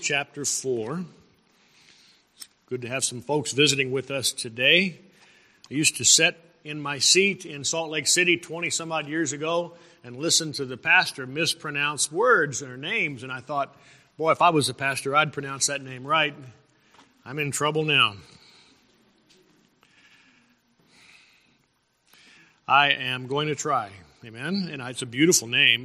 chapter 4. Good to have some folks visiting with us today. I used to sit in my seat in Salt Lake City 20-some-odd years ago and listen to the pastor mispronounce words or names, and I thought, boy, if I was a pastor, I'd pronounce that name right. I'm in trouble now. I am going to try. Amen? And it's a beautiful name.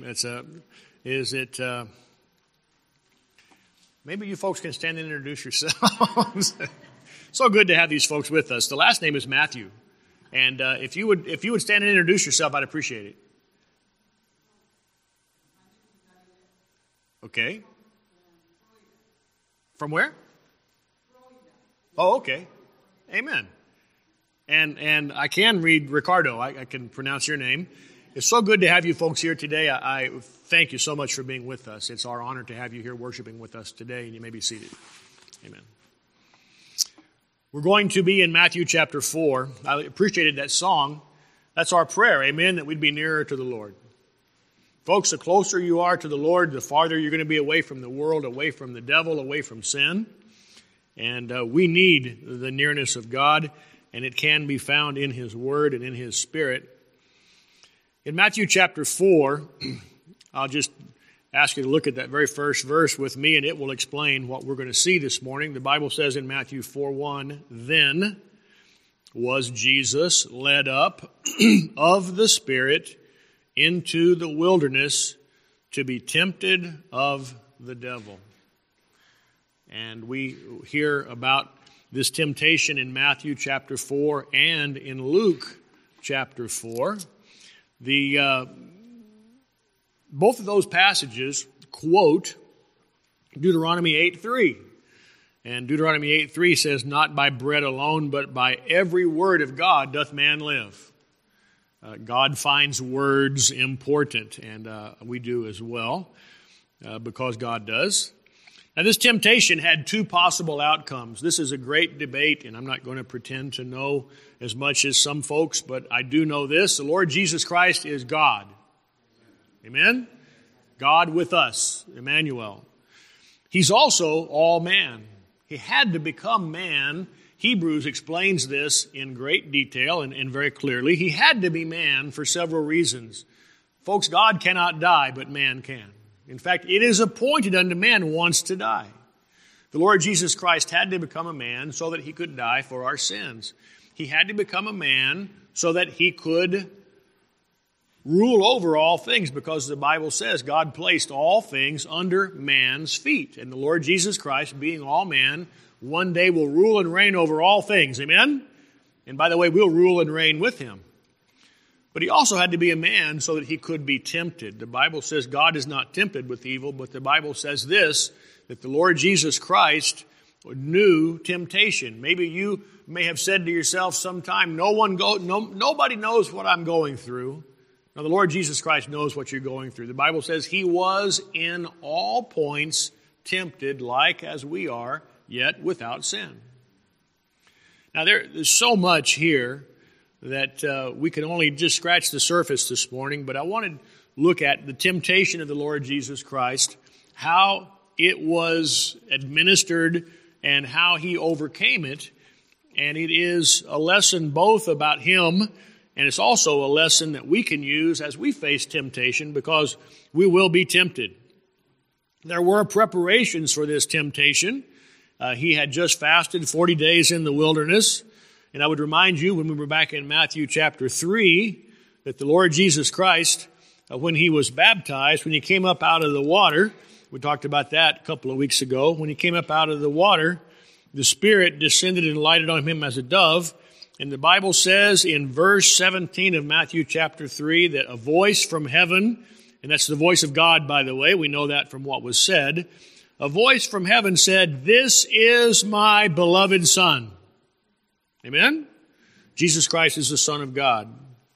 Maybe you folks can stand and introduce yourselves. So good to have these folks with us. The last name is Matthew. And if you would stand and introduce yourself, I'd appreciate it. Okay. From where? Oh, okay. Amen. And I can read Ricardo. I can pronounce your name. It's so good to have you folks here today. I thank you so much for being with us. It's our honor to have you here worshiping with us today, and you may be seated. Amen. We're going to be in Matthew chapter 4. I appreciated that song. That's our prayer, amen, that we'd be nearer to the Lord. Folks, the closer you are to the Lord, the farther you're going to be away from the world, away from the devil, away from sin. And we need the nearness of God, and it can be found in His Word and in His Spirit. In Matthew chapter 4, I'll just ask you to look at that very first verse with me, and it will explain what we're going to see this morning. The Bible says in Matthew 4:1, "Then was Jesus led up of the Spirit into the wilderness to be tempted of the devil." And we hear about this temptation in Matthew chapter 4 and in Luke chapter 4. Both of those passages quote Deuteronomy 8:3. And Deuteronomy 8:3 says, "Not by bread alone, but by every word of God doth man live." God finds words important, and we do as well, because God does. Now, this temptation had two possible outcomes. This is a great debate, and I'm not going to pretend to know as much as some folks, but I do know this. The Lord Jesus Christ is God. Amen? God with us, Emmanuel. He's also all man. He had to become man. Hebrews explains this in great detail and very clearly. He had to be man for several reasons. Folks, God cannot die, but man can. In fact, it is appointed unto man once to die. The Lord Jesus Christ had to become a man so that He could die for our sins. He had to become a man so that He could rule over all things, because the Bible says God placed all things under man's feet. And the Lord Jesus Christ, being all man, one day will rule and reign over all things. Amen? And by the way, we'll rule and reign with Him. But He also had to be a man so that He could be tempted. The Bible says God is not tempted with evil, but the Bible says this, that the Lord Jesus Christ knew temptation. Maybe you may have said to yourself sometime, nobody knows what I'm going through. Now, the Lord Jesus Christ knows what you're going through. The Bible says He was in all points tempted like as we are, yet without sin. Now, there's so much here that we can only just scratch the surface this morning, but I want to look at the temptation of the Lord Jesus Christ, how it was administered, and how He overcame it. And it is a lesson both about Him, and it's also a lesson that we can use as we face temptation, because we will be tempted. There were preparations for this temptation. He had just fasted 40 days in the wilderness. And I would remind you, when we were back in Matthew chapter 3, that the Lord Jesus Christ, when He was baptized, when He came up out of the water, we talked about that a couple of weeks ago, when He came up out of the water, the Spirit descended and lighted on Him as a dove. And the Bible says in verse 17 of Matthew chapter 3 that a voice from heaven, and that's the voice of God, by the way, we know that from what was said, a voice from heaven said, "This is my beloved Son." Amen? Jesus Christ is the Son of God.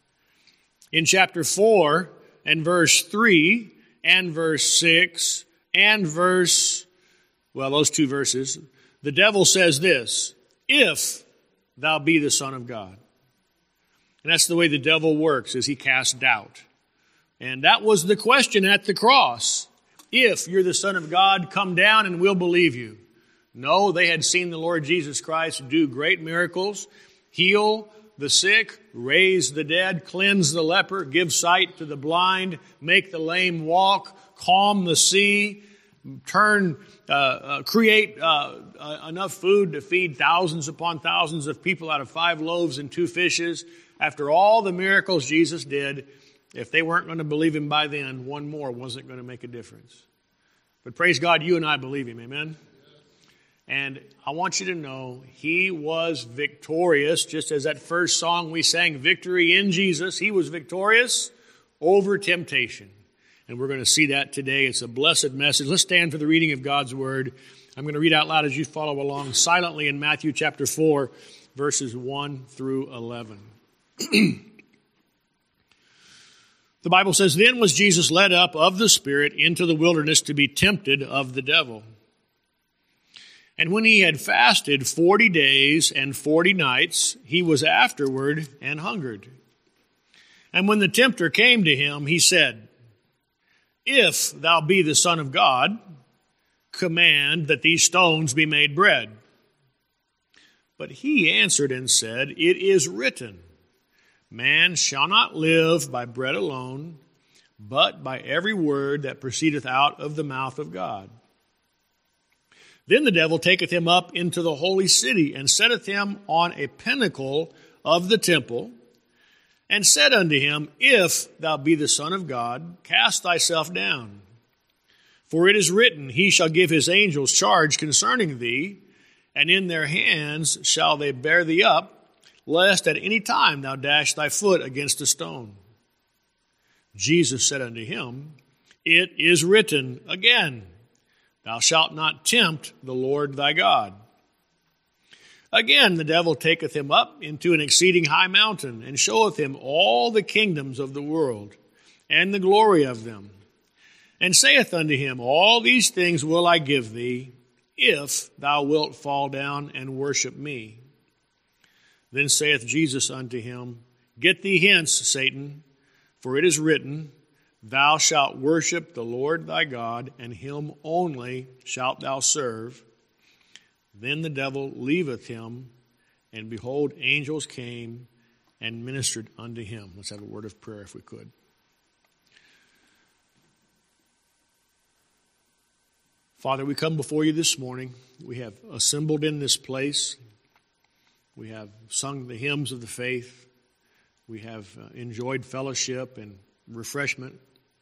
In chapter 4 and verse 3 and verse 6 and those two verses, the devil says this, "If thou be the Son of God." And that's the way the devil works, is he casts doubt. And that was the question at the cross. If you're the Son of God, come down and we'll believe you. No, they had seen the Lord Jesus Christ do great miracles, heal the sick, raise the dead, cleanse the leper, give sight to the blind, make the lame walk, calm the sea, create enough food to feed thousands upon thousands of people out of 5 loaves and 2 fishes. After all the miracles Jesus did, if they weren't going to believe him by then, one more wasn't going to make a difference. But praise God, you and I believe him, amen? And I want you to know he was victorious, just as that first song we sang, Victory in Jesus. He was victorious over temptation. And we're going to see that today. It's a blessed message. Let's stand for the reading of God's Word. I'm going to read out loud as you follow along silently in Matthew chapter 4, verses 1 through 11. The Bible says, Then was Jesus led up of the Spirit into the wilderness to be tempted of the devil. And when he had fasted 40 days and 40 nights, he was afterward and hungered. And when the tempter came to him, he said, If thou be the Son of God, command that these stones be made bread. But he answered and said, It is written, Man shall not live by bread alone, but by every word that proceedeth out of the mouth of God. Then the devil taketh him up into the holy city, and setteth him on a pinnacle of the temple, and said unto him, If thou be the Son of God, cast thyself down. For it is written, He shall give his angels charge concerning thee, and in their hands shall they bear thee up, lest at any time thou dash thy foot against a stone. Jesus said unto him, It is written again, Thou shalt not tempt the Lord thy God. Again the devil taketh him up into an exceeding high mountain, and showeth him all the kingdoms of the world, and the glory of them, and saith unto him, All these things will I give thee, if thou wilt fall down and worship me. Then saith Jesus unto him, Get thee hence, Satan, for it is written, Thou shalt worship the Lord thy God, and him only shalt thou serve. Then the devil leaveth him, and behold, angels came and ministered unto him. Let's have a word of prayer if we could. Father, we come before you this morning. We have assembled in this place. We have sung the hymns of the faith. We have enjoyed fellowship and refreshment.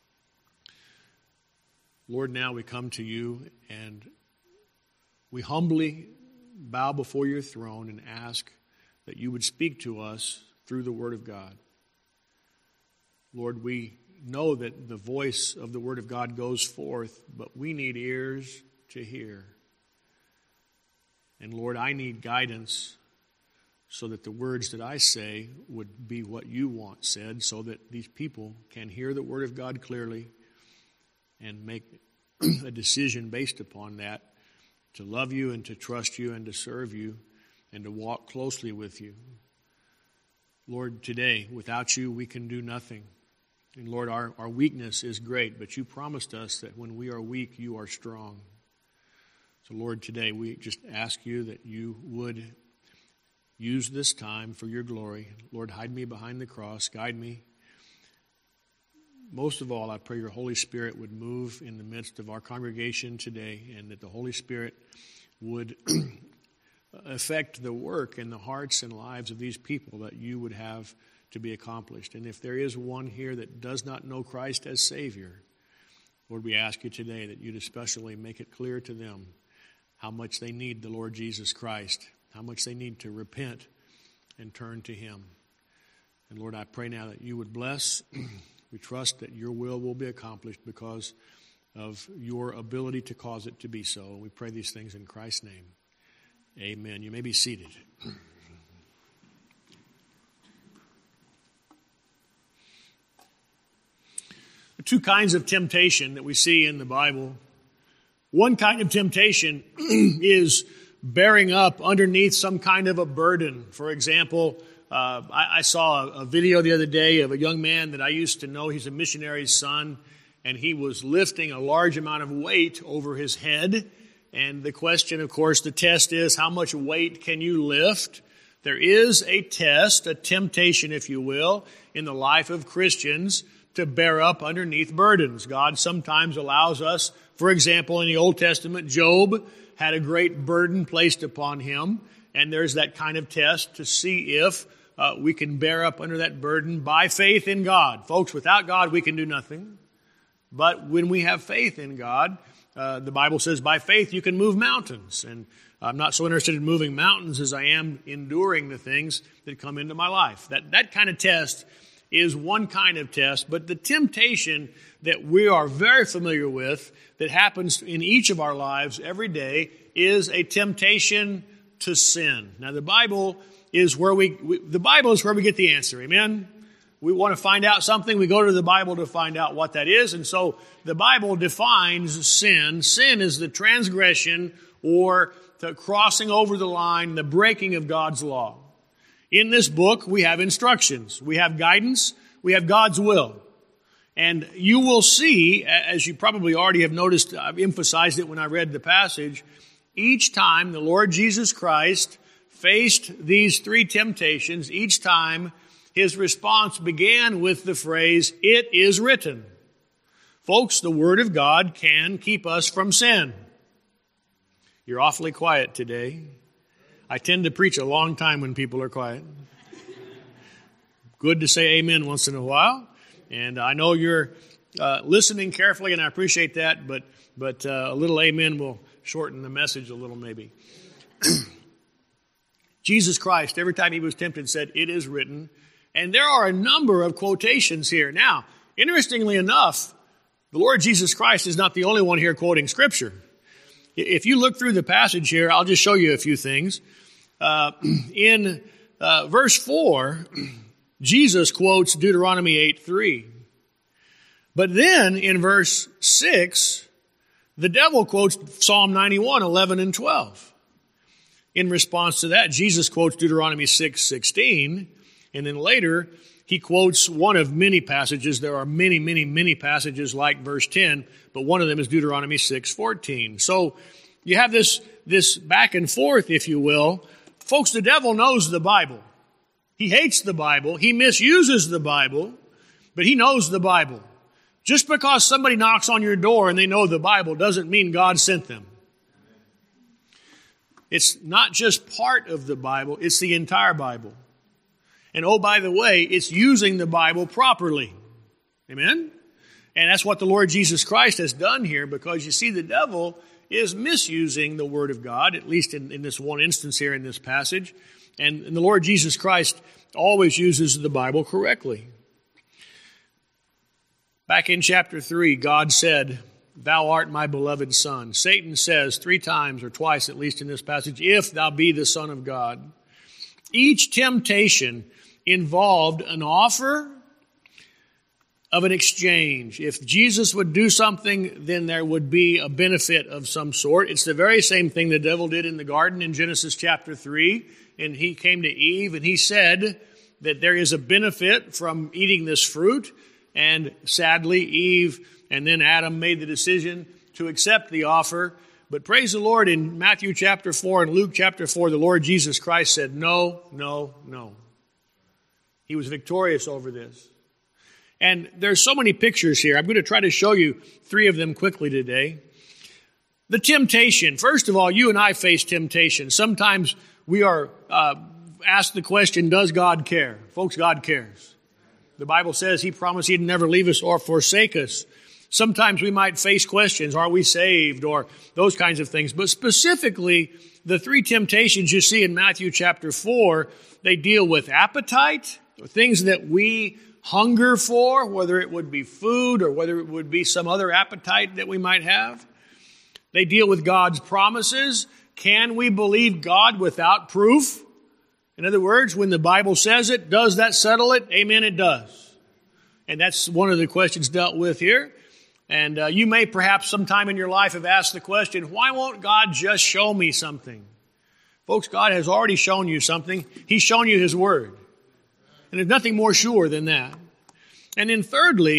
Lord, now we come to you and we humbly bow before your throne and ask that you would speak to us through the Word of God. Lord, we know that the voice of the Word of God goes forth, but we need ears to hear. And Lord, I need guidance so that the words that I say would be what you want said, so that these people can hear the Word of God clearly and make a decision based upon that to love you and to trust you and to serve you and to walk closely with you. Lord, today, without you, we can do nothing. And Lord, our weakness is great, but you promised us that when we are weak, you are strong. So Lord, today we just ask you that you would use this time for your glory. Lord, hide me behind the cross. Guide me. Most of all, I pray your Holy Spirit would move in the midst of our congregation today, and that the Holy Spirit would affect the work in the hearts and lives of these people that you would have to be accomplished. And if there is one here that does not know Christ as Savior, Lord, we ask you today that you'd especially make it clear to them how much they need the Lord Jesus Christ, how much they need to repent and turn to him. And Lord, I pray now that you would bless. We trust that your will be accomplished because of your ability to cause it to be so. We pray these things in Christ's name. Amen. You may be seated. The two kinds of temptation that we see in the Bible. One kind of temptation is bearing up underneath some kind of a burden. For example, I saw a video the other day of a young man that I used to know. He's a missionary's son, and he was lifting a large amount of weight over his head. And the question, of course, the test is, how much weight can you lift? There is a test, a temptation, if you will, in the life of Christians to bear up underneath burdens. God sometimes allows us, for example, in the Old Testament, Job had a great burden placed upon him, and there's that kind of test to see if we can bear up under that burden by faith in God. Folks, without God, we can do nothing. But when we have faith in God, the Bible says by faith you can move mountains. And I'm not so interested in moving mountains as I am enduring the things that come into my life. That kind of test is one kind of test, but the temptation that we are very familiar with that happens in each of our lives every day is a temptation to sin. Now the Bible is where we get the answer. Amen. We want to find out something, we go to the Bible to find out what that is. And so the Bible defines sin. Sin is the transgression or the crossing over the line, the breaking of God's law. In this book, we have instructions, we have guidance, we have God's will. And you will see, as you probably already have noticed, I've emphasized it when I read the passage, each time the Lord Jesus Christ faced these three temptations, each time his response began with the phrase, "It is written." Folks, the Word of God can keep us from sin. You're awfully quiet today. I tend to preach a long time when people are quiet. Good to say amen once in a while. And I know you're listening carefully, and I appreciate that, but a little amen will shorten the message a little maybe. Jesus Christ, every time he was tempted, said, "It is written." And there are a number of quotations here. Now, interestingly enough, the Lord Jesus Christ is not the only one here quoting Scripture. If you look through the passage here, I'll just show you a few things. In verse 4, Jesus quotes Deuteronomy 8:3. But then in verse 6, the devil quotes Psalm 91, 11 and 12. In response to that, Jesus quotes Deuteronomy 6:16. And then later, he quotes one of many passages. There are many, many, many passages like verse 10, but one of them is Deuteronomy 6:14. So you have this back and forth, if you will. Folks, the devil knows the Bible. He hates the Bible. He misuses the Bible, but he knows the Bible. Just because somebody knocks on your door and they know the Bible doesn't mean God sent them. It's not just part of the Bible, it's the entire Bible. And oh, by the way, it's using the Bible properly. Amen? And that's what the Lord Jesus Christ has done here, because you see the devil is misusing the Word of God, at least in this one instance here in this passage. And the Lord Jesus Christ always uses the Bible correctly. Back in chapter 3, God said, "Thou art my beloved Son." Satan says 3 times or twice at least in this passage, "If thou be the Son of God." Each temptation involved an offer of an exchange. If Jesus would do something, then there would be a benefit of some sort. It's the very same thing the devil did in the garden in Genesis chapter 3. And he came to Eve and he said that there is a benefit from eating this fruit. And sadly, Eve and then Adam made the decision to accept the offer. But praise the Lord, in Matthew chapter 4 and Luke chapter 4, the Lord Jesus Christ said, "No, no, no." He was victorious over this. And there's so many pictures here. I'm going to try to show you 3 of them quickly today. The temptation. First of all, you and I face temptation. Sometimes we are asked the question, does God care? Folks, God cares. The Bible says He promised He'd never leave us or forsake us. Sometimes we might face questions, are we saved, or those kinds of things. But specifically, the 3 temptations you see in Matthew chapter 4, they deal with appetite, things that we hunger for, whether it would be food or whether it would be some other appetite that we might have. They deal with God's promises. Can we believe God without proof? In other words, when the Bible says it, does that settle it? Amen, it does. And that's one of the questions dealt with here. And you may perhaps sometime in your life have asked the question, why won't God just show me something? Folks, God has already shown you something. He's shown you His Word. And there's nothing more sure than that. And then thirdly,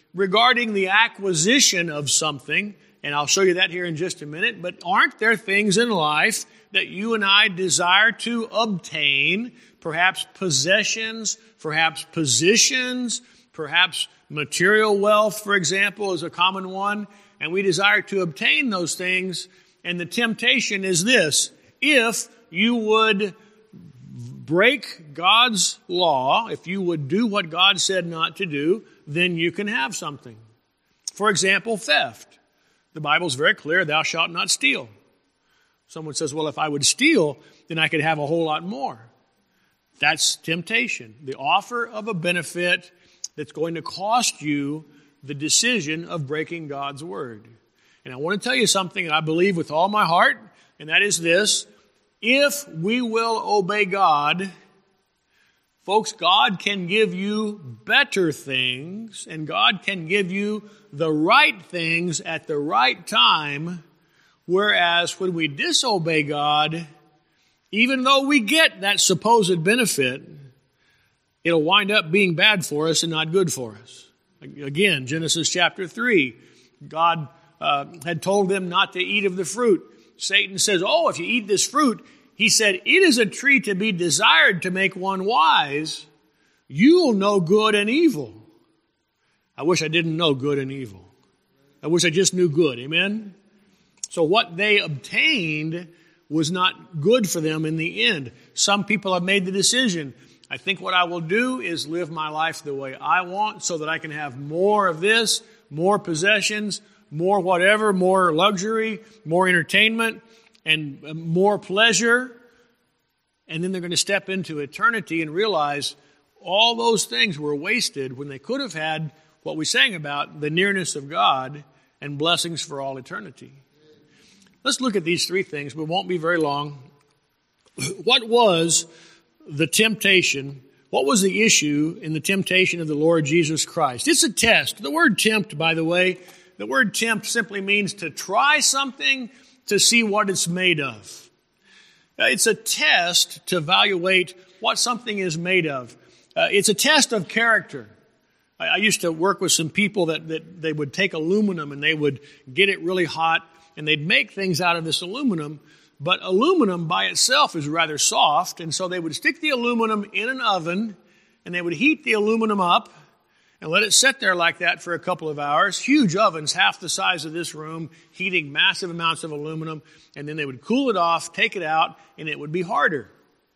regarding the acquisition of something, and I'll show you that here in just a minute, but aren't there things in life that you and I desire to obtain? Perhaps possessions, perhaps positions, perhaps material wealth, for example, is a common one. And we desire to obtain those things. And the temptation is this: if you would break God's law, if you would do what God said not to do, then you can have something. For example, theft. The Bible's very clear, thou shalt not steal. Someone says, well, if I would steal, then I could have a whole lot more. That's temptation. The offer of a benefit that's going to cost you the decision of breaking God's word. And I want to tell you something that I believe with all my heart, and that is this: if we will obey God, folks, God can give you better things, and God can give you the right things at the right time, whereas when we disobey God, even though we get that supposed benefit, it'll wind up being bad for us and not good for us. Again, Genesis chapter 3, God had told them not to eat of the fruit. Satan says, oh, if you eat this fruit, he said, it is a tree to be desired to make one wise. You'll know good and evil. I wish I didn't know good and evil. I wish I just knew good. Amen? So what they obtained was not good for them in the end. Some people have made the decision, I think what I will do is live my life the way I want so that I can have more of this, more possessions, more whatever, more luxury, more entertainment, and more pleasure. And then they're going to step into eternity and realize all those things were wasted when they could have had what we sang about, the nearness of God and blessings for all eternity. Let's look at these three things. We won't be very long. What was the temptation? What was the issue in the temptation of the Lord Jesus Christ? It's a test. The word tempt, by the way, the word tempt simply means to try something to see what it's made of. It's a test to evaluate what something is made of. It's a test of character. I used to work with some people that they would take aluminum and they would get it really hot and they'd make things out of this aluminum. But aluminum by itself is rather soft, and so they would stick the aluminum in an oven and they would heat the aluminum up and let it sit there like that for a couple of hours. Huge ovens, half the size of this room, heating massive amounts of aluminum, and then they would cool it off, take it out, and it would be harder.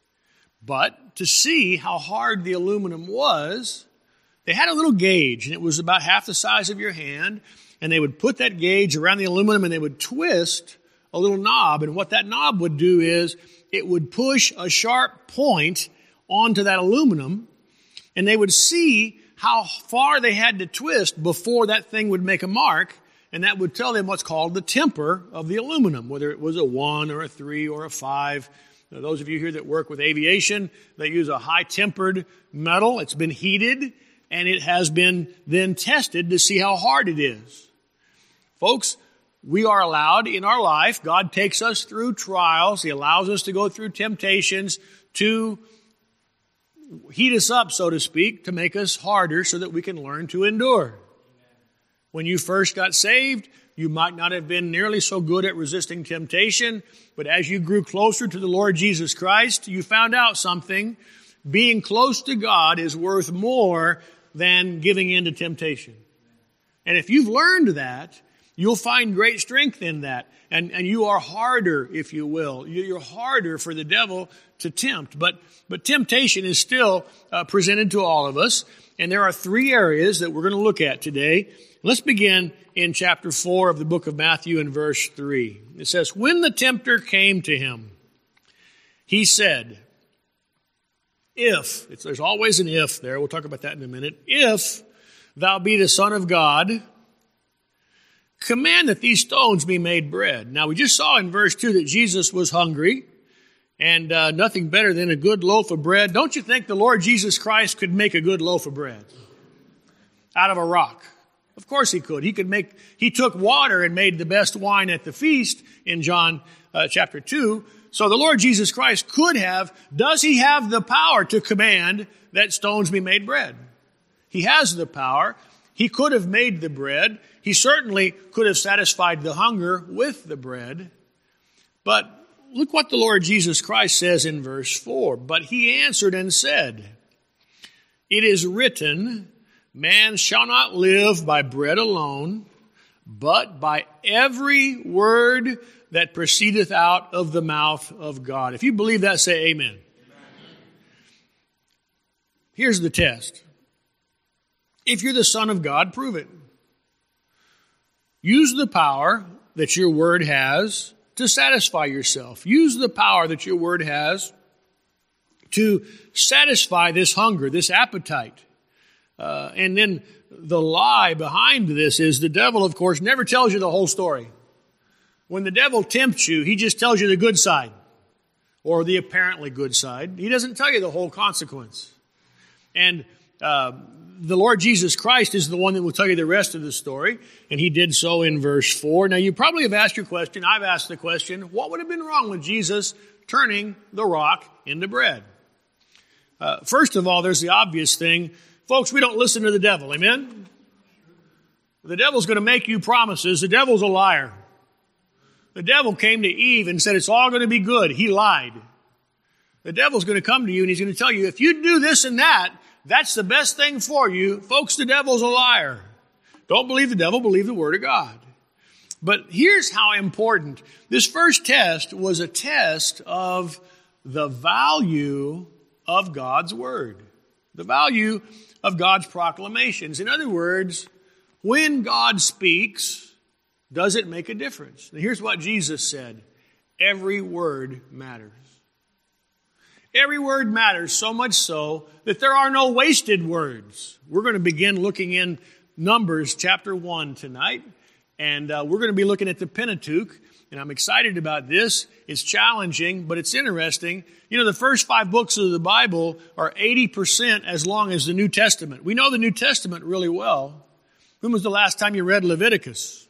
But to see how hard the aluminum was, they had a little gauge, and it was about half the size of your hand, and they would put that gauge around the aluminum and they would twist a little knob, and what that knob would do is it would push a sharp point onto that aluminum, and they would see how far they had to twist before that thing would make a mark, and that would tell them what's called the temper of the aluminum, whether it was a 1 or a 3 or a 5. Now, those of you here that work with aviation, they use a high-tempered metal. It's been heated, and it has been then tested to see how hard it is. Folks, we are allowed in our life, God takes us through trials. He allows us to go through temptations to heat us up, so to speak, to make us harder so that we can learn to endure. When you first got saved, you might not have been nearly so good at resisting temptation, but as you grew closer to the Lord Jesus Christ, you found out something. Being close to God is worth more than giving in to temptation. And if you've learned that, you'll find great strength in that. And you are harder, if you will. You're harder for the devil to tempt. But temptation is still presented to all of us. And there are three areas that we're going to look at today. Let's begin in chapter 4 of the book of Matthew in verse 3. It says, when the tempter came to him, he said, there's always an if there. We'll talk about that in a minute. If thou be the Son of God, command that these stones be made bread. Now, we just saw in verse 2 that Jesus was hungry and nothing better than a good loaf of bread. Don't you think the Lord Jesus Christ could make a good loaf of bread out of a rock? Of course he could. He took water and made the best wine at the feast in John chapter 2. So the Lord Jesus Christ could have. Does he have the power to command that stones be made bread? He has the power. He could have made the bread. He certainly could have satisfied the hunger with the bread. But look what the Lord Jesus Christ says in verse 4. But he answered and said, "It is written, man shall not live by bread alone, but by every word that proceedeth out of the mouth of God." If you believe that, say amen. Here's the test. If you're the Son of God, prove it. Use the power that your word has to satisfy yourself. Use the power that your word has to satisfy this hunger, this appetite. And then the lie behind this is the devil, of course, never tells you the whole story. When the devil tempts you, he just tells you the good side or the apparently good side. He doesn't tell you the whole consequence. And the Lord Jesus Christ is the one that will tell you the rest of the story, and he did so in verse 4. Now, you probably have asked your question. I've asked the question, what would have been wrong with Jesus turning the rock into bread? First of all, there's the obvious thing. Folks, we don't listen to the devil, amen? The devil's going to make you promises. The devil's a liar. The devil came to Eve and said, it's all going to be good. He lied. The devil's going to come to you and he's going to tell you, if you do this and that, that's the best thing for you. Folks, the devil's a liar. Don't believe the devil, believe the Word of God. But here's how important. This first test was a test of the value of God's Word. The value of God's proclamations. In other words, when God speaks, does it make a difference? And here's what Jesus said. Every word matters. Every word matters, so much so that there are no wasted words. We're going to begin looking in Numbers chapter 1 tonight, and we're going to be looking at the Pentateuch, and I'm excited about this. It's challenging, but it's interesting. You know, the first 5 books of the Bible are 80% as long as the New Testament. We know the New Testament really well. When was the last time you read Leviticus?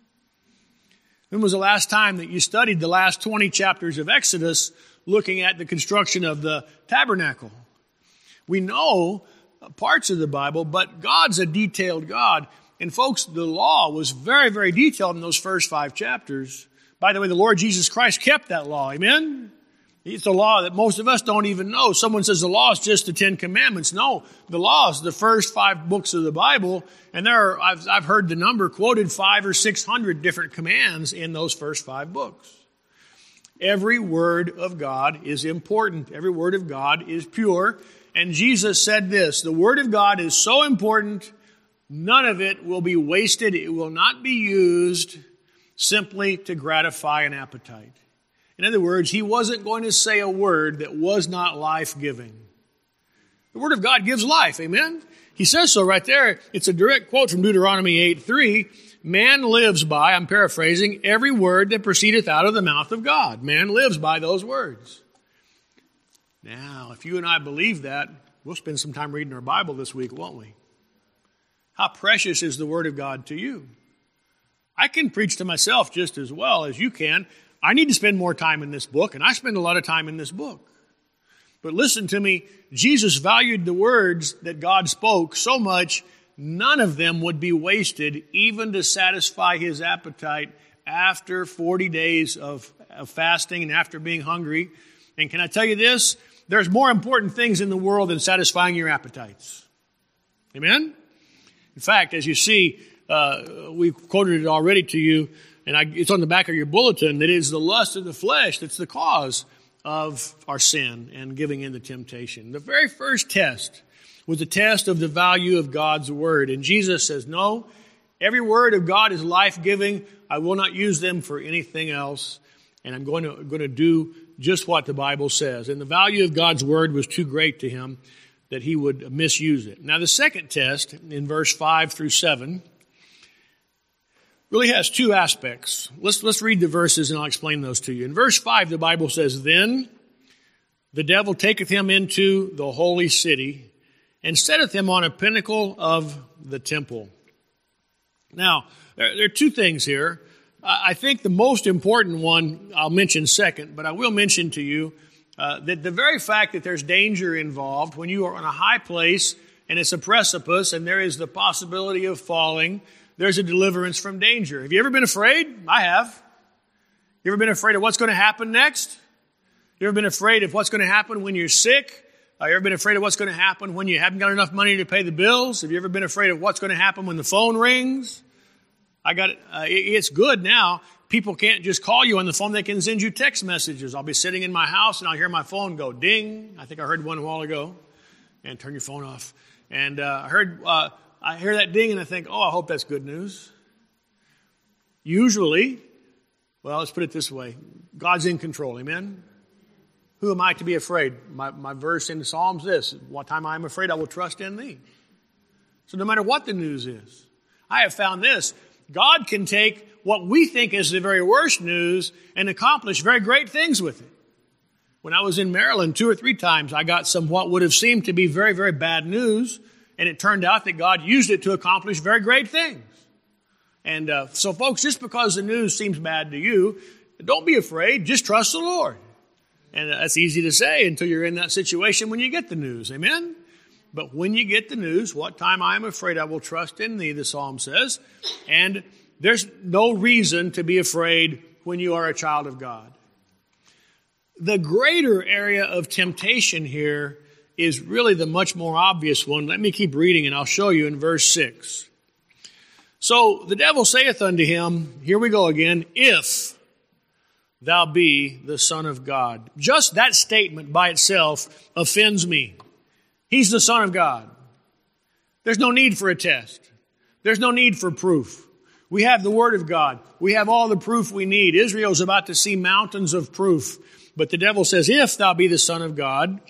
When was the last time that you studied the last 20 chapters of Exodus, looking at the construction of the tabernacle? We know parts of the Bible, but God's a detailed God. And folks, the law was very, very detailed in those first 5 chapters. By the way, the Lord Jesus Christ kept that law. Amen? It's a law that most of us don't even know. Someone says the law is just the 10 Commandments. No, the law is the first 5 books of the Bible. And I've heard the number quoted 500 or 600 different commands in those first 5 books. Every word of God is important. Every word of God is pure. And Jesus said this, the word of God is so important, none of it will be wasted. It will not be used simply to gratify an appetite. In other words, he wasn't going to say a word that was not life-giving. The word of God gives life, amen? He says so right there. It's a direct quote from Deuteronomy 8:3. Man lives by, I'm paraphrasing, every word that proceedeth out of the mouth of God. Man lives by those words. Now, if you and I believe that, we'll spend some time reading our Bible this week, won't we? How precious is the Word of God to you? I can preach to myself just as well as you can. I need to spend more time in this book, and I spend a lot of time in this book. But listen to me, Jesus valued the words that God spoke so much, none of them would be wasted, even to satisfy his appetite after 40 days of fasting and after being hungry. And can I tell you this? There's more important things in the world than satisfying your appetites. Amen? In fact, as you see, we've quoted it already to you, and it's on the back of your bulletin, that it is the lust of the flesh that's the cause of our sin and giving in to temptation. The very first test was the test of the value of God's Word. And Jesus says, no, every word of God is life-giving. I will not use them for anything else. And I'm going to do just what the Bible says. And the value of God's Word was too great to him that he would misuse it. Now, the second test in verse 5 through 7 really has 2 aspects. Let's read the verses and I'll explain those to you. In verse 5, the Bible says, Then the devil taketh him into the holy city and setteth him on a pinnacle of the temple. Now, there are 2 things here. I think the most important one I'll mention second, but I will mention to you that the very fact that there's danger involved when you are on a high place and it's a precipice, and there is the possibility of falling, there's a deliverance from danger. Have you ever been afraid? I have. You ever been afraid of what's going to happen next? You ever been afraid of what's going to happen when you're sick? You ever been afraid of what's going to happen when you haven't got enough money to pay the bills? Have you ever been afraid of what's going to happen when the phone rings? It's good now. People can't just call you on the phone. They can send you text messages. I'll be sitting in my house and I'll hear my phone go ding. I think I heard one a while ago. And turn your phone off. And I hear that ding and I think, I hope that's good news. Usually, well, let's put it this way. God's in control. Amen? Who am I to be afraid? My verse in the Psalms is this: what time I am afraid, I will trust in thee. So no matter what the news is, I have found this: God can take what we think is the very worst news and accomplish very great things with it. When I was in Maryland 2 or 3 times, I got some what would have seemed to be very, very bad news, and it turned out that God used it to accomplish very great things. And so folks, just because the news seems bad to you, don't be afraid. Just trust the Lord. And that's easy to say until you're in that situation when you get the news. Amen? But when you get the news, what time I am afraid, I will trust in thee, the Psalm says. And there's no reason to be afraid when you are a child of God. The greater area of temptation here is really the much more obvious one. Let me keep reading and I'll show you in verse 6. So the devil saith unto him, here we go again, if thou be the Son of God. Just that statement by itself offends me. He's the Son of God. There's no need for a test. There's no need for proof. We have the Word of God. We have all the proof we need. Israel's about to see mountains of proof. But the devil says, if thou be the Son of God,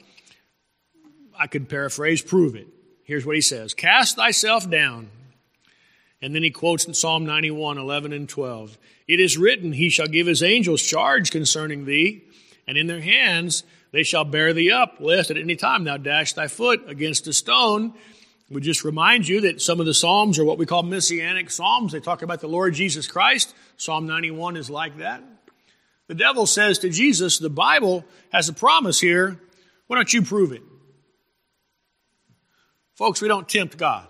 I could paraphrase, prove it. Here's what he says: cast thyself down. And then he quotes in Psalm 91, 11 and 12. It is written, he shall give his angels charge concerning thee, and in their hands they shall bear thee up, lest at any time thou dash thy foot against a stone. We just remind you that some of the Psalms are what we call messianic Psalms. They talk about the Lord Jesus Christ. Psalm 91 is like that. The devil says to Jesus, the Bible has a promise here. Why don't you prove it? Folks, we don't tempt God.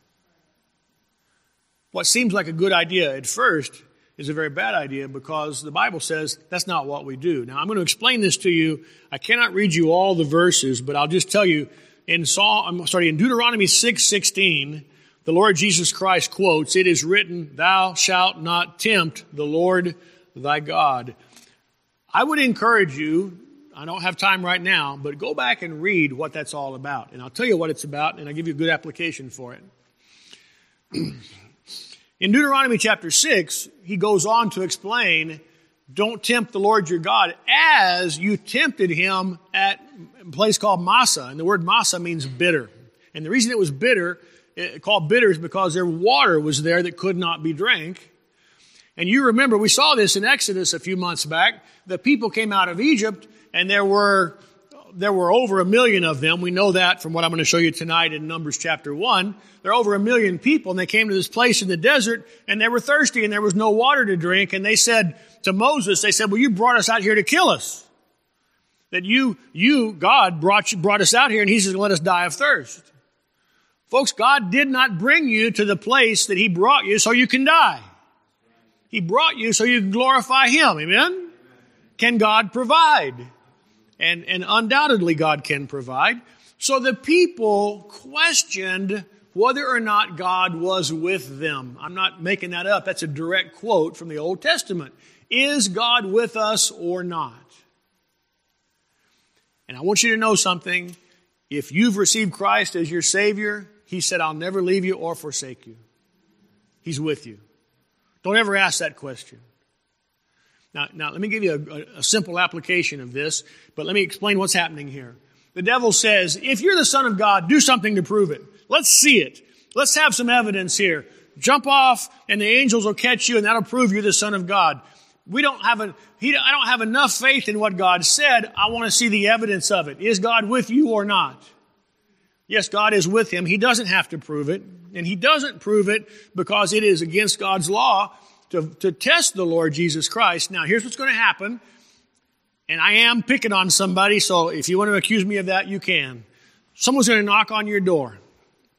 What seems like a good idea at first is a very bad idea because the Bible says that's not what we do. Now, I'm going to explain this to you. I cannot read you all the verses, but I'll just tell you in Deuteronomy 6:16, the Lord Jesus Christ quotes, it is written, thou shalt not tempt the Lord thy God. I would encourage you, I don't have time right now, but go back and read what that's all about. And I'll tell you what it's about, and I'll give you a good application for it. In Deuteronomy chapter 6, he goes on to explain, don't tempt the Lord your God as you tempted him at a place called Massah. And the word Massah means bitter. And the reason it was bitter, called bitter, is because their water was there that could not be drank. And you remember, we saw this in Exodus a few months back. The people came out of Egypt, and there were over 1 million of them. We know that from what I'm going to show you tonight in Numbers chapter 1. There are over 1 million people, and they came to this place in the desert, and they were thirsty, and there was no water to drink. And they said to Moses, they said, well, you brought us out here to kill us. That God, brought us out here, and he's going to let us die of thirst. Folks, God did not bring you to the place that he brought you so you can die. He brought you so you can glorify him. Amen? Can God provide? And undoubtedly God can provide. So the people questioned whether or not God was with them. I'm not making that up. That's a direct quote from the Old Testament. Is God with us or not? And I want you to know something. If you've received Christ as your Savior, he said, I'll never leave you or forsake you. He's with you. Don't ever ask that question. Now let me give you a simple application of this, but let me explain what's happening here. The devil says, if you're the Son of God, do something to prove it. Let's see it. Let's have some evidence here. Jump off and the angels will catch you and that'll prove you're the Son of God. I don't have enough faith in what God said. I want to see the evidence of it. Is God with you or not? Yes, God is with him. He doesn't have to prove it. And he doesn't prove it because it is against God's law to test the Lord Jesus Christ. Now, here's what's going to happen. And I am picking on somebody, so if you want to accuse me of that, you can. Someone's going to knock on your door.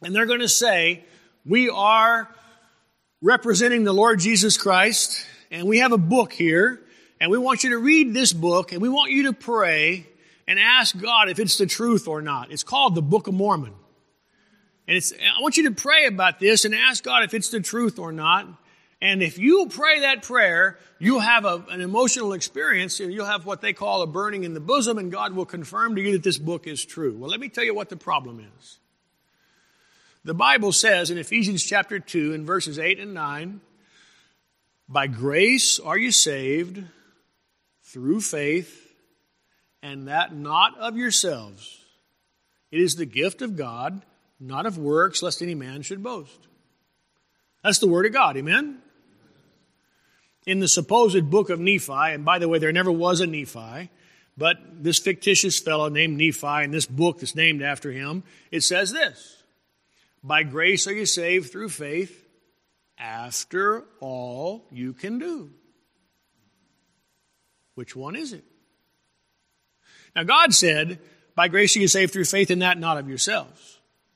and they're going to say, we are representing the Lord Jesus Christ, and we have a book here, and we want you to read this book, and we want you to pray and ask God if it's the truth or not. It's called the Book of Mormon. And I want you to pray about this and ask God if it's the truth or not. And if you pray that prayer, you'll have an emotional experience, and you'll have what they call a burning in the bosom, and God will confirm to you that this book is true. Well, let me tell you what the problem is. The Bible says in Ephesians chapter 2 in verses 8 and 9, by grace are you saved through faith, and that not of yourselves. It is the gift of God, not of works, lest any man should boast. That's the word of God, amen? In the supposed book of Nephi, and by the way, there never was a Nephi, but this fictitious fellow named Nephi, in this book that's named after him, it says this, by grace are you saved through faith, after all you can do. Which one is it? Now God said, by grace are you saved through faith, and that not of yourselves.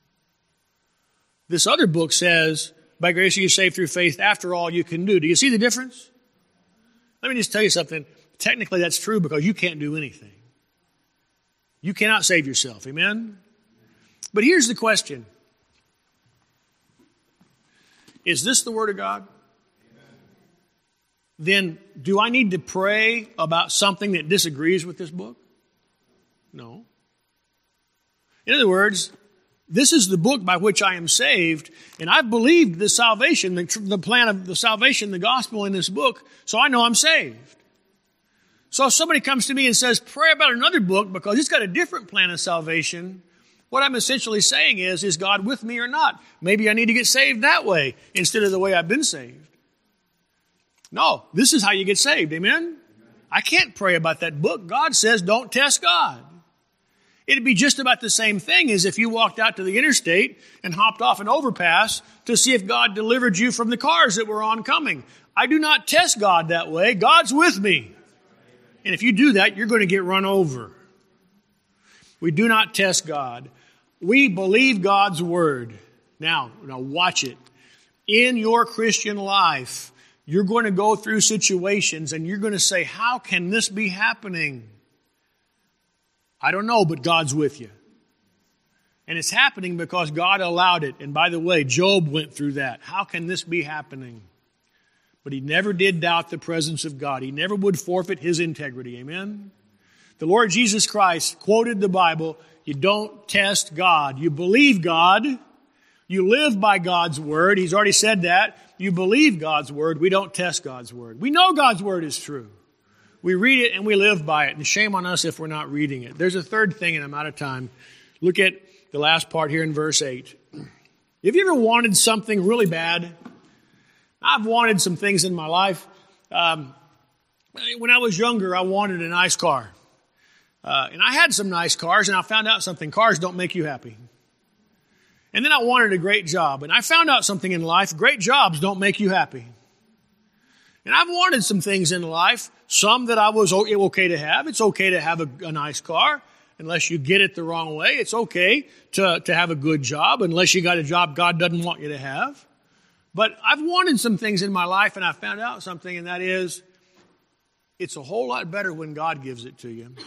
This other book says, by grace are you saved through faith, after all you can do. Do you see the difference? Let me just tell you something. Technically that's true because you can't do anything. You cannot save yourself, amen? But here's the question. Is this the Word of God? Then do I need to pray about something that disagrees with this book? No. In other words, this is the book by which I am saved, and I've believed the salvation, the plan of the salvation, the gospel in this book, so I know I'm saved. So if somebody comes to me and says, pray about another book because it's got a different plan of salvation, what I'm essentially saying is God with me or not? Maybe I need to get saved that way instead of the way I've been saved. No, this is how you get saved, amen? I can't pray about that book. God says don't test God. It'd be just about the same thing as if you walked out to the interstate and hopped off an overpass to see if God delivered you from the cars that were oncoming. I do not test God that way. God's with me. And if you do that, you're going to get run over. We do not test God. We believe God's word. Now watch it. In your Christian life, you're going to go through situations and you're going to say, how can this be happening? I don't know, but God's with you. And it's happening because God allowed it. And by the way, Job went through that. How can this be happening? But he never did doubt the presence of God. He never would forfeit his integrity. Amen? The Lord Jesus Christ quoted the Bible. You don't test God. You believe God. You live by God's word. He's already said that. You believe God's word. We don't test God's word. We know God's word is true. We read it and we live by it. And shame on us if we're not reading it. There's a third thing, and I'm out of time. Look at the last part here in verse 8. Have you ever wanted something really bad? I've wanted some things in my life. When I was younger, I wanted a nice car. And I had some nice cars, and I found out something. Cars don't make you happy. And then I wanted a great job. And I found out something in life. Great jobs don't make you happy. And I've wanted some things in life, some that I was okay to have. It's okay to have a nice car, unless you get it the wrong way. It's okay to have a good job, unless you got a job God doesn't want you to have. But I've wanted some things in my life, and I found out something, and that is, it's a whole lot better when God gives it to you.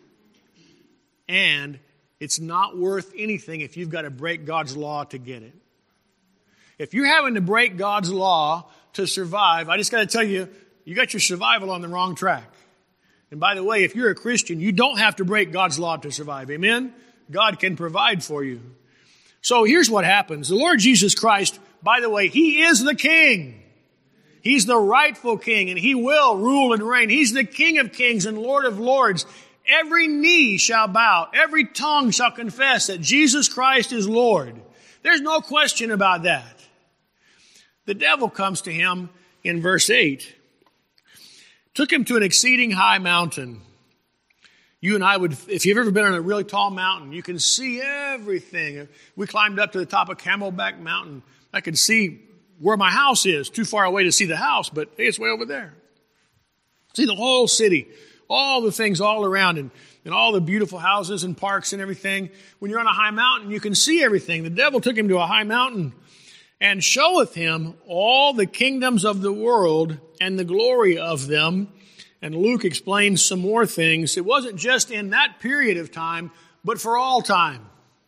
And it's not worth anything if you've got to break God's law to get it. If you're having to break God's law to survive, I just got to tell you, you got your survival on the wrong track. And by the way, if you're a Christian, you don't have to break God's law to survive. Amen? God can provide for you. So here's what happens. The Lord Jesus Christ, by the way, He is the King. He's the rightful King, and He will rule and reign. He's the King of kings and Lord of lords. Every knee shall bow. Every tongue shall confess that Jesus Christ is Lord. There's no question about that. The devil comes to him in verse 8. Took him to an exceeding high mountain. You and I would, if you've ever been on a really tall mountain, you can see everything. We climbed up to the top of Camelback Mountain. I could see where my house is. Too far away to see the house, but hey, it's way over there. See the whole city all the things all around and all the beautiful houses and parks and everything. When you're on a high mountain, you can see everything. The devil took him to a high mountain and showeth him all the kingdoms of the world and the glory of them. And Luke explains some more things. It wasn't just in that period of time, but for all time.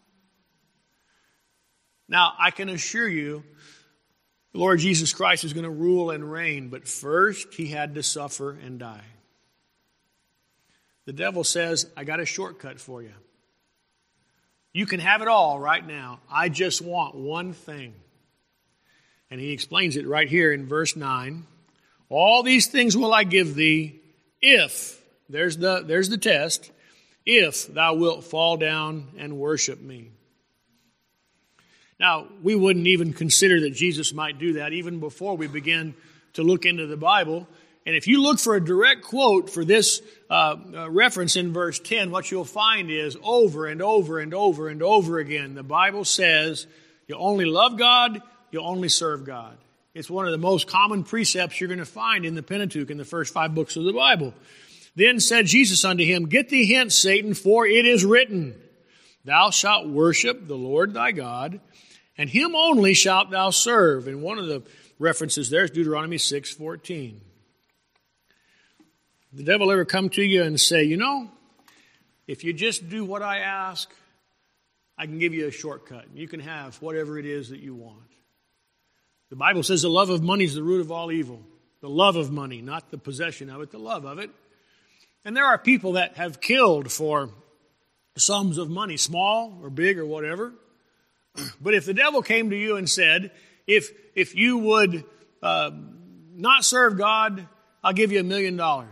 Now, I can assure you, the Lord Jesus Christ is going to rule and reign, but first he had to suffer and die. The devil says, I got a shortcut for you. You can have it all right now. I just want one thing. And he explains it right here in verse 9. All these things will I give thee if, there's the test, if thou wilt fall down and worship me. Now, we wouldn't even consider that Jesus might do that even before we begin to look into the Bible. And if you look for a direct quote for this reference in verse 10, what you'll find is over and over and over and over again, the Bible says, you only love God, you only serve God. It's one of the most common precepts you're going to find in the Pentateuch, in the first 5 books of the Bible. Then said Jesus unto him, Get thee hence, Satan, for it is written, Thou shalt worship the Lord thy God, and him only shalt thou serve. And one of the references there is Deuteronomy 6:14. The devil ever come to you and say, if you just do what I ask, I can give you a shortcut. You can have whatever it is that you want. The Bible says the love of money is the root of all evil. The love of money, not the possession of it, the love of it. And there are people that have killed for sums of money, small or big or whatever. But if the devil came to you and said, if you would not serve God, I'll give you $1 million. Now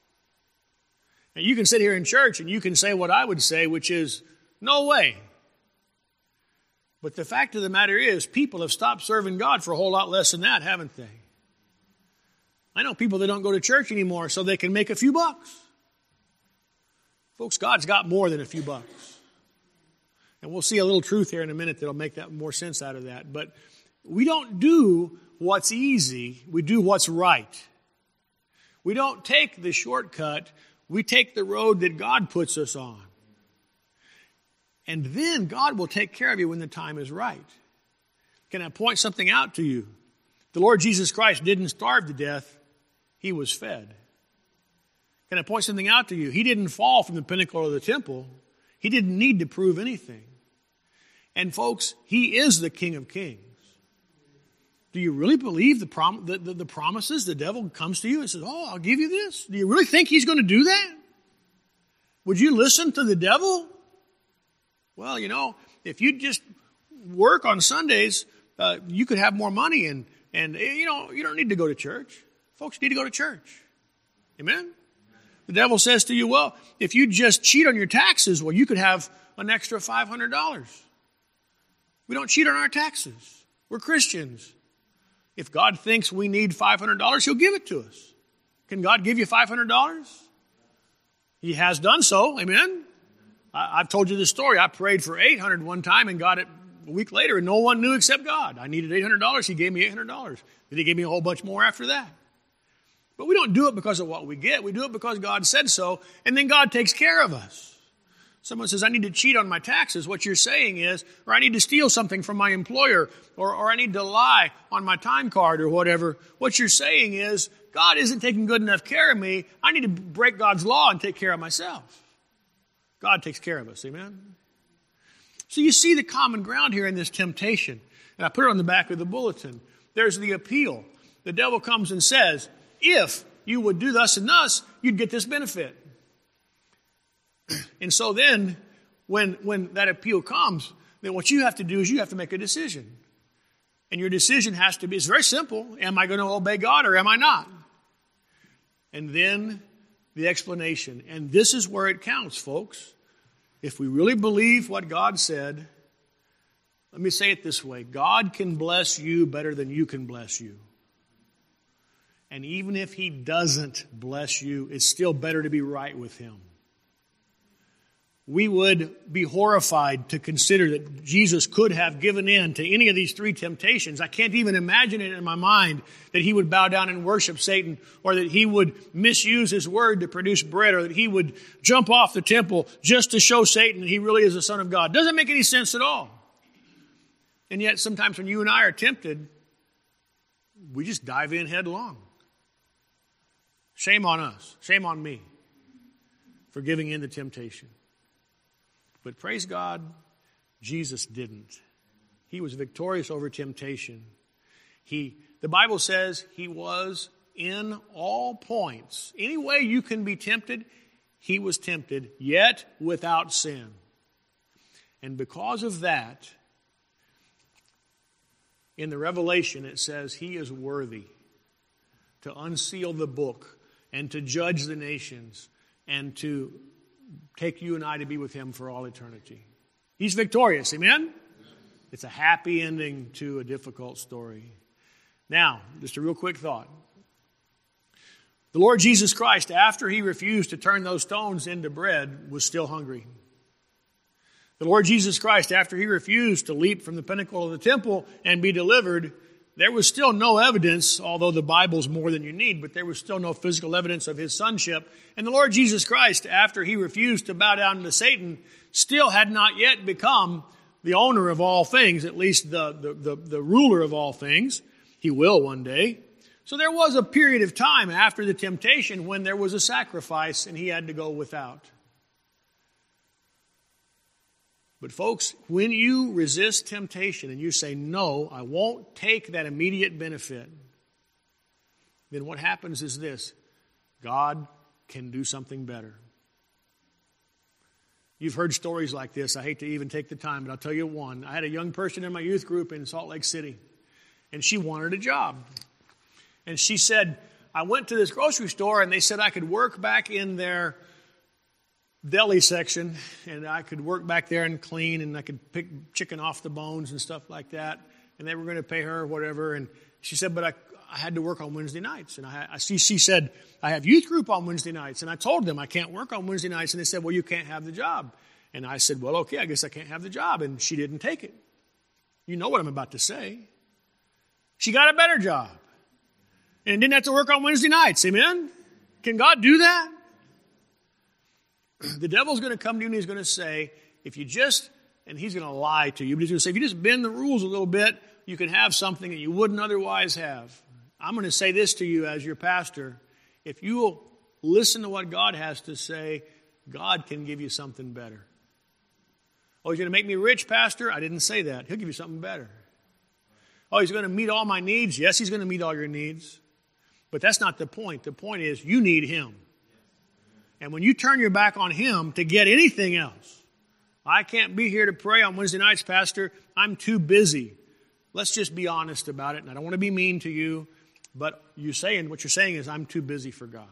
you can sit here in church and you can say what I would say, which is, no way. But the fact of the matter is, people have stopped serving God for a whole lot less than that, haven't they? I know people that don't go to church anymore so they can make a few bucks. Folks, God's got more than a few bucks. And we'll see a little truth here in a minute that'll make that more sense out of that. But we don't do what's easy. We do what's right. We don't take the shortcut. We take the road that God puts us on. And then God will take care of you when the time is right. Can I point something out to you? The Lord Jesus Christ didn't starve to death. He was fed. Can I point something out to you? He didn't fall from the pinnacle of the temple. He didn't need to prove anything. And folks, He is the King of Kings. Do you really believe the promises? The devil comes to you and says, I'll give you this. Do you really think he's going to do that? Would you listen to the devil? Well, if you just work on Sundays, you could have more money and you don't need to go to church. Folks need to go to church. Amen? The devil says to you, well, if you just cheat on your taxes, well, you could have an extra $500. We don't cheat on our taxes. We're Christians. If God thinks we need $500, He'll give it to us. Can God give you $500? He has done so. Amen? I've told you this story. I prayed for $800 one time and got it a week later, and no one knew except God. I needed $800. He gave me $800. Then He gave me a whole bunch more after that. But we don't do it because of what we get. We do it because God said so, and then God takes care of us. Someone says, I need to cheat on my taxes. What you're saying is, or I need to steal something from my employer, or I need to lie on my time card or whatever. What you're saying is, God isn't taking good enough care of me. I need to break God's law and take care of myself. God takes care of us. Amen? So you see the common ground here in this temptation. And I put it on the back of the bulletin. There's the appeal. The devil comes and says, if you would do thus and thus, you'd get this benefit. And so then, when that appeal comes, then what you have to do is you have to make a decision. And your decision has to be, it's very simple. Am I going to obey God or am I not? And then the explanation. And this is where it counts, folks. If we really believe what God said, let me say it this way. God can bless you better than you can bless you. And even if He doesn't bless you, it's still better to be right with Him. we would be horrified to consider that Jesus could have given in to any of these three temptations. I can't even imagine it in my mind that he would bow down and worship Satan, or that he would misuse his word to produce bread, or that he would jump off the temple just to show Satan that he really is the Son of God. Doesn't make any sense at all. And yet sometimes when you and I are tempted, we just dive in headlong. Shame on us. Shame on me for giving in to temptation. But praise God, Jesus didn't. He was victorious over temptation. The Bible says he was in all points. Any way you can be tempted, he was tempted, yet without sin. And because of that, in the Revelation it says he is worthy to unseal the book and to judge the nations and to take you and I to be with him for all eternity. He's victorious, amen? It's a happy ending to a difficult story. Now, just a real quick thought. The Lord Jesus Christ, after he refused to turn those stones into bread, was still hungry. The Lord Jesus Christ, after he refused to leap from the pinnacle of the temple and be delivered, there was still no evidence, although the Bible's more than you need, but there was still no physical evidence of his sonship. And the Lord Jesus Christ, after he refused to bow down to Satan, still had not yet become the owner of all things, at least the ruler of all things. He will one day. So there was a period of time after the temptation when there was a sacrifice and he had to go without. But folks, when you resist temptation and you say, no, I won't take that immediate benefit, then what happens is this: God can do something better. You've heard stories like this. I hate to even take the time, but I'll tell you one. I had a young person in my youth group in Salt Lake City, and she wanted a job. And she said, I went to this grocery store, and they said I could work back in their deli section, and I could work back there and clean, and I could pick chicken off the bones and stuff like that. And they were going to pay her whatever. And she said, but I had to work on Wednesday nights. And she said, I have youth group on Wednesday nights. And I told them I can't work on Wednesday nights. And they said, well, you can't have the job. And I said, well, okay, I guess I can't have the job. And she didn't take it. You know what I'm about to say. She got a better job and didn't have to work on Wednesday nights. Amen? Can God do that? The devil's going to come to you and he's going to say, and he's going to lie to you, but he's going to say, if you just bend the rules a little bit, you can have something that you wouldn't otherwise have. I'm going to say this to you as your pastor. If you will listen to what God has to say, God can give you something better. Oh, he's going to make me rich, Pastor? I didn't say that. He'll give you something better. Oh, he's going to meet all my needs? Yes, he's going to meet all your needs. But that's not the point. The point is you need him. And when you turn your back on him to get anything else, I can't be here to pray on Wednesday nights, Pastor. I'm too busy. Let's just be honest about it. And I don't want to be mean to you, but what you're saying is I'm too busy for God.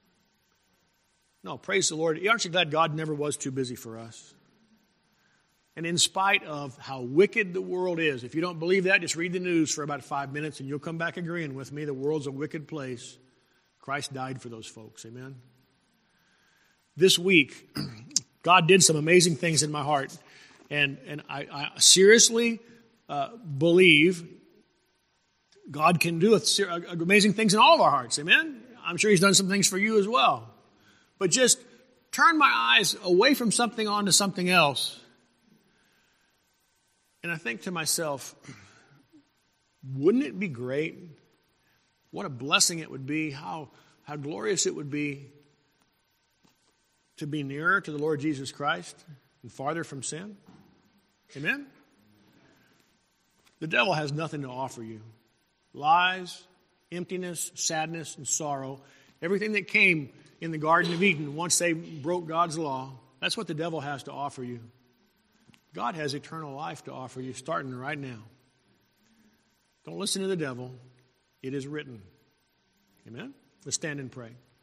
No, praise the Lord. Aren't you glad God never was too busy for us? And in spite of how wicked the world is, if you don't believe that, just read the news for about 5 minutes and you'll come back agreeing with me. The world's a wicked place. Christ died for those folks. Amen? This week, God did some amazing things in my heart. And I seriously believe God can do amazing things in all of our hearts. Amen? I'm sure he's done some things for you as well. But just turn my eyes away from something onto something else. And I think to myself, wouldn't it be great? What a blessing it would be. How glorious it would be to be nearer to the Lord Jesus Christ and farther from sin. Amen? The devil has nothing to offer you. Lies, emptiness, sadness, and sorrow. Everything that came in the Garden of Eden once they broke God's law, that's what the devil has to offer you. God has eternal life to offer you starting right now. Don't listen to the devil. It is written. Amen? Let's stand and pray.